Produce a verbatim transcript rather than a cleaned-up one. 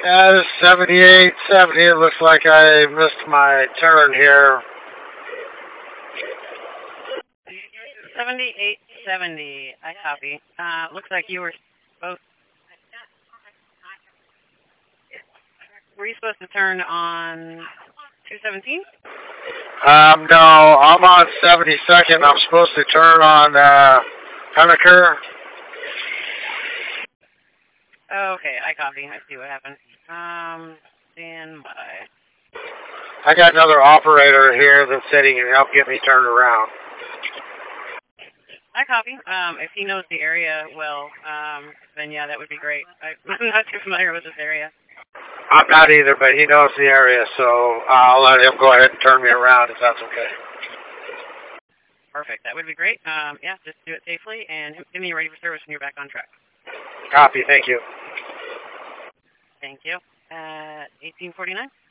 Yeah, this seventy-eight seventy. It looks like I missed my turn here. seventy-eight seventy. I copy. Uh, looks like you were supposed. Were you supposed to turn on two seventeen? Um, no, I'm on seventy-second. I'm supposed to turn on uh, Henniker. Okay, I copy. I see what happened. Um, stand by. I got another operator here that said he can help get me turned around. I copy. Um, if he knows the area well, um, then yeah, that would be great. I, I'm not too familiar with this area. I'm not either, but he knows the area, so I'll let him go ahead and turn me around if that's okay. Perfect. That would be great. Um, yeah, just do it safely and give me ready for service when you're back on track. Copy. Thank you. Thank you. Uh, eighteen forty-nine.